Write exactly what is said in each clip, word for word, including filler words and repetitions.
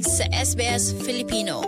pakikinig sa S B S Filipino.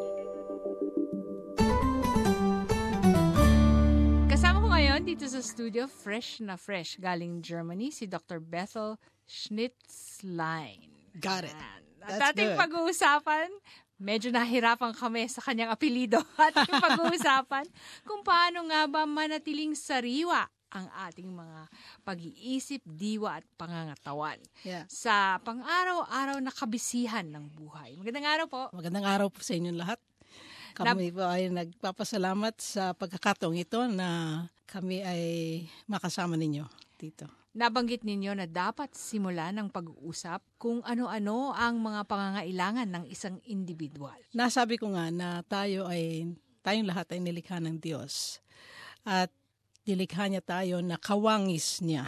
Kasama ko ngayon dito sa studio, fresh na fresh, galing Germany, si Doctor Bethel Schnitzlein. Got it. At That's ating good. pag-uusapan, medyo nahirapan kami sa kanyang apelido. Ating pag-uusapan kung paano nga ba manatiling sariwa ang ating mga pag-iisip, diwa at pangangatawan Yeah. sa pang-araw-araw na kabisihan ng buhay. Magandang araw po. Magandang araw po sa inyong lahat. Kami po ay nagpapasalamat sa pagkakataong ito na kami ay makasama ninyo dito. Nabanggit ninyo na dapat simulan ng pag-uusap kung ano-ano ang mga pangangailangan ng isang individual. Nasabi ko nga na tayo ay, tayong lahat ay nilikha ng Diyos. At nilikha niya tayo na kawangis niya.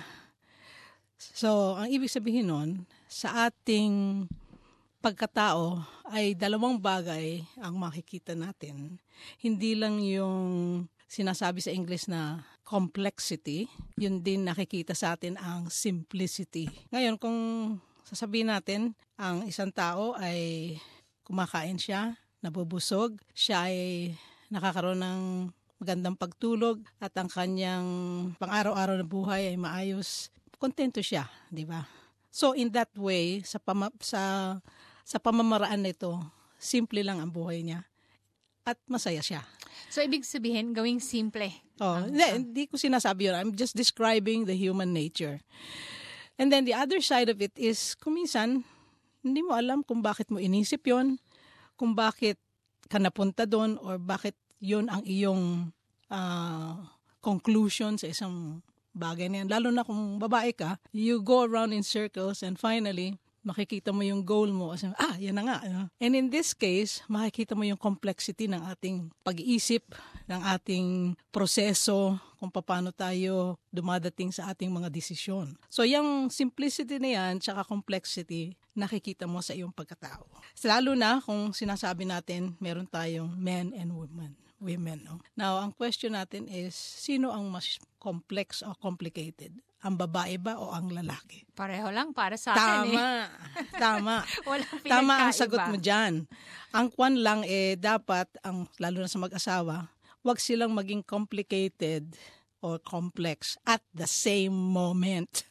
So, ang ibig sabihin nun, sa ating pagkatao ay dalawang bagay ang makikita natin. Hindi lang yung sinasabi sa English na complexity, yun din nakikita sa atin ang simplicity. Ngayon, kung sasabihin natin, ang isang tao ay kumakain siya, nabubusog, siya ay nakakaroon ng magandang pagtulog at ang kanyang pang-araw-araw na buhay ay maayos, kontento siya, di ba? So in that way, sa pama- sa sa pamamaraan nito, simple lang ang buhay niya at masaya siya. So, ibig sabihin, gawing simple. Oh, hindi, hindi ko sinasabi yun. I'm just describing the human nature. And then the other side of it is, kung minsan, hindi mo alam kung bakit mo inisip yon, kung bakit ka napunta doon, or bakit yun ang iyong uh, conclusion sa isang bagay na yan. Lalo na kung babae ka, you go around in circles and finally, makikita mo yung goal mo. Ah, yan na nga. Ano? And in this case, makikita mo yung complexity ng ating pag-iisip, ng ating proseso, kung paano tayo dumadating sa ating mga desisyon. So, yung simplicity na yan, tsaka complexity, nakikita mo sa iyong pagkatao. Lalo na kung sinasabi natin, meron tayong men and women. women no? Now, ang question natin is, sino ang mas complex o complicated? Ang babae ba o ang lalaki? Pareho lang para sa akin Tama. eh. Tama. Walang pinagkaiba. Tama ang sagot mo dyan. Ang kwan lang eh, dapat, ang, lalo na sa mag-asawa, wag silang maging complicated or complex at the same moment.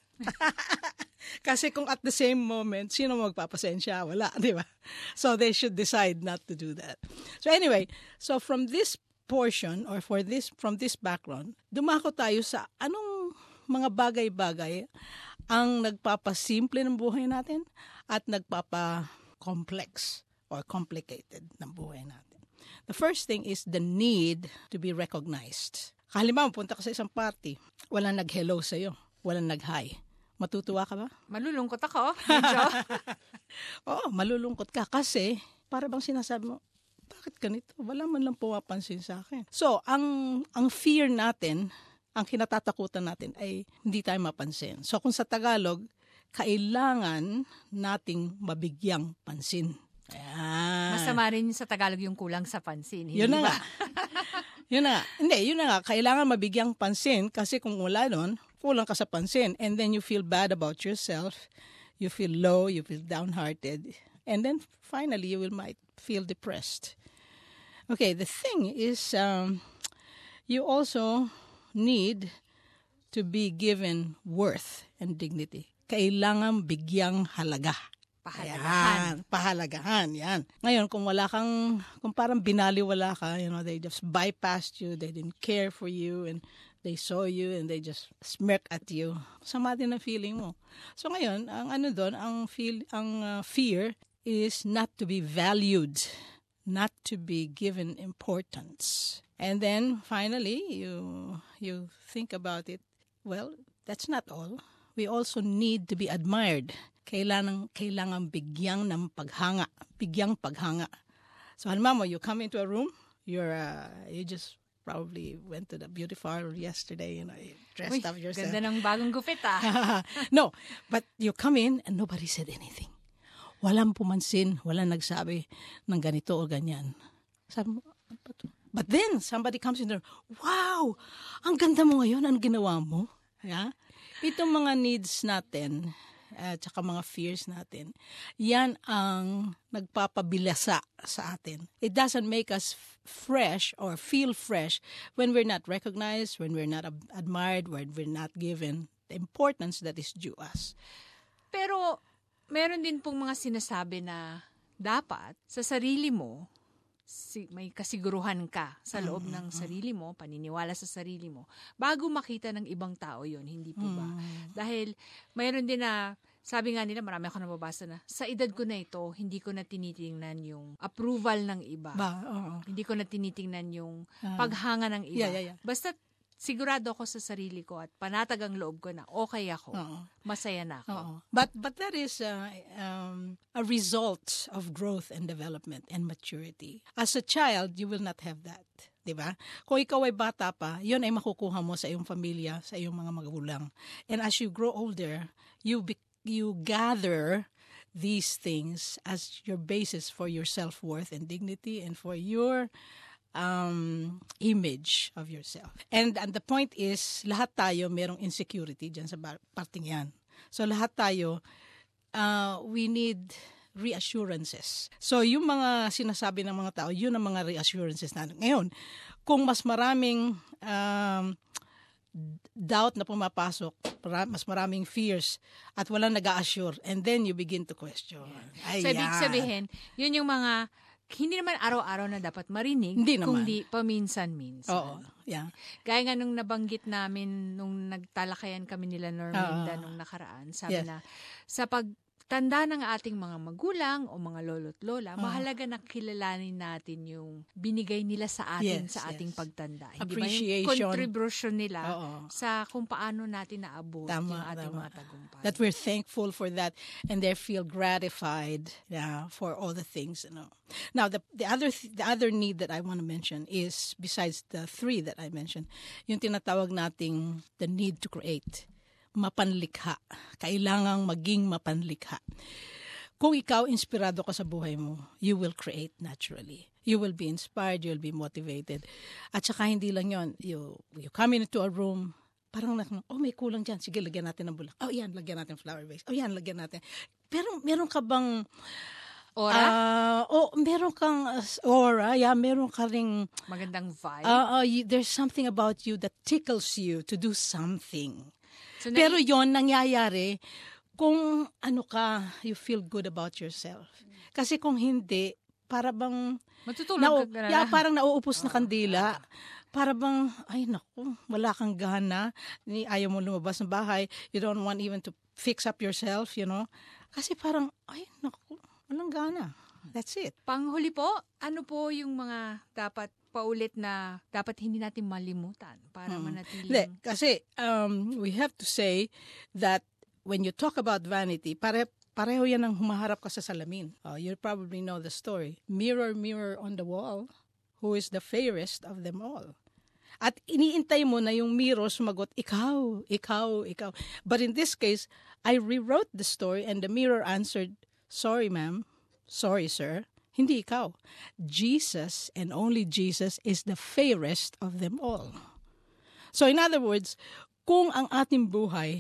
Kasi kung at the same moment, sino magpapasensya? Wala, di ba? So they should decide not to do that. So anyway, so from this portion or for this from this background, dumako tayo sa anong mga bagay-bagay ang nagpapasimple ng buhay natin at nagpapa-complex or complicated ng buhay natin. The first thing is the need to be recognized. Halimbawa, punta ka sa isang party, walang nag-hello sa'yo, walang nag-hi. Matutuwa ka ba? Malulungkot ako. Medyo. Oo, malulungkot ka kasi para bang sinasabi mo, bakit ganito? Wala man lang pumapansin sa akin. So, ang ang fear natin, ang kinatatakutan natin ay hindi tayo mapansin. So, kung sa Tagalog, kailangan nating mabigyang pansin. Ayan. Masama rin sa Tagalog yung kulang sa pansin. Hindi Yun na ba? nga. Yun na nga. Hindi, yun na nga. Kailangan mabigyang pansin kasi kung wala nun, kulang ka sa pansin. And then you feel bad about yourself. You feel low. You feel downhearted. And then finally, you will might feel depressed. Okay, the thing is, um, you also need to be given worth and dignity. Kailangan bigyang halaga. Pahalagahan. Ayan, pahalagahan, yan. Ngayon, kung wala kang, kung parang binaliwala ka, you know, they just bypassed you, they didn't care for you, and they saw you, and they just smirk at you. Sama din ang feeling mo. So ngayon, ang ano doon, ang, feel, ang uh, fear is not to be valued, not to be given importance. And then, finally, you you think about it, well, that's not all. We also need to be admired. Kailangan, kailangan bigyang ng paghanga. Bigyang paghanga. So, halimbawa mo, you come into a room, you're, uh, you just probably went to the beauty parlor yesterday, you know, you dressed Uy, up yourself. ganda ng bagong gupit ah. No, but you come in and nobody said anything. Walang pumansin, walang nagsabi ng ganito o ganyan. Sabi mo, ano ba to? But then, somebody comes in there, wow, ang ganda mo ngayon, ang ginawa mo. Yeah? Itong mga needs natin, at saka mga fears natin, yan ang nagpapabilasa sa atin. It doesn't make us f- fresh or feel fresh when we're not recognized, when we're not ab- admired, when we're not given the importance that is due us. Pero meron din pong mga sinasabi na dapat sa sarili mo, si, may kasiguruhan ka sa loob ng sarili mo, paniniwala sa sarili mo, bago makita ng ibang tao yon, hindi po ba? Mm. Dahil mayroon din na, sabi nga nila, marami ako nababasa na, sa edad ko na ito, hindi ko na tinitingnan yung approval ng iba. Ba, oo. Hindi ko na tinitingnan yung Ah. paghanga ng iba. Yeah, yeah, yeah. Basta sigurado ako sa sarili ko at panatag ang loob ko na okay ako, Oo. masaya na ako. Oo. But but that is uh, um, a result of growth and development and maturity. As a child, you will not have that. Diba? Kung ikaw ay bata pa, yun ay makukuha mo sa iyong pamilya, sa iyong mga magulang. And as you grow older, you be, you gather these things as your basis for your self-worth and dignity and for your um, image of yourself. And, and the point is, lahat tayo merong insecurity dyan sa bar- parting yan. So lahat tayo, uh, we need reassurances. So yung mga sinasabi ng mga tao, yun ang mga reassurances natin. Ngayon, kung mas maraming um, doubt na pumapasok, mas maraming fears, at walang nag-a-assure, and then you begin to question. Ay, So, ibig yan. sabihin, yun yung mga, hindi naman araw-araw na dapat marinig, Hindi naman. kundi paminsan-minsan. Oo, yeah. Gaya nga nung nabanggit namin, nung nagtalakayan kami nila Norminda Oo. nung nakaraan, sabi Yes. na, sa pagtanda ng ating mga magulang o mga lolo't lola, Oo. mahalaga na kilalanin natin yung binigay nila sa atin Yes, sa ating yes. pagtanda. Hindi ba yung Appreciation. contribution nila Oo. sa kung paano natin naabot Tama, yung ating tama. mga tagumpay. That we're thankful for that, and they feel gratified, yeah, for all the things. You know. Now, the the other th- the other need that I want to mention is, besides the three that I mentioned, yung tinatawag nating the need to create, mapanlikha. Kailangang maging mapanlikha. Kung ikaw inspirado ka sa buhay mo, you will create naturally. You will be inspired, you will be motivated. At saka hindi lang yon, you you come into a room, parang, oh, may kulang dyan. Sige, lagyan natin ng bulak. Oh, yan, lagyan natin flower vase. Oh, yan, lagyan natin. Pero meron ka bang... Ora? ah, oh, meron kang uh, aura. Yeah, meron ka ring... Magandang vibe. Uh, uh, you, there's something about you that tickles you to do something. So, Pero nai- yon nangyayari kung ano ka, you feel good about yourself. Kasi kung hindi, para bang... matutulog Nau- ka na. yeah, parang nauupos na kandila. Para bang, ay naku, wala kang gana. Ni ayaw mo lumabas ng bahay. You don't want even to fix up yourself, you know. Kasi parang, ay naku, walang gana. That's it. Panghuli po, ano po yung mga dapat paulit na dapat hindi natin malimutan para Hmm. manatiling... Hindi, kasi um, we have to say that when you talk about vanity, pare, pareho yan ang humaharap ka sa salamin. Uh, you probably know the story. Mirror, mirror on the wall, who is the fairest of them all? At iniintay mo na yung mirror sumagot, ikaw, ikaw, ikaw. But in this case, I rewrote the story and the mirror answered, sorry ma'am, sorry sir, hindi ikaw. Jesus and only Jesus is the fairest of them all. So in other words, kung ang ating buhay,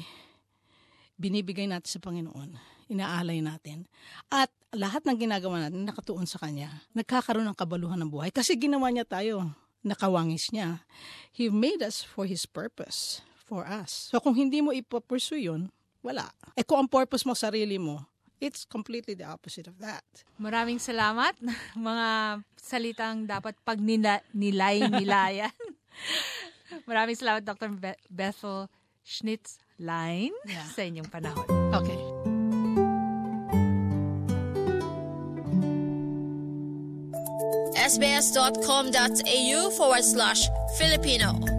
binibigay natin sa Panginoon, inaalay natin, at lahat ng ginagawa natin nakatuon sa Kanya, nagkakaroon ng kabaluhan ng buhay. Kasi ginawa niya tayo, nakawangis niya. He made us for His purpose, for us. So kung hindi mo ipapursue yun, wala. Eh kung ang purpose mo, sarili mo, it's completely the opposite of that. Maraming salamat. Mga salitang dapat pag nila, nilay-nilayan. Maraming salamat, Doctor Be- Bethel Schnitzlein, Yeah. sa inyong panahon. Okay. sbs.com.au forward slash Filipino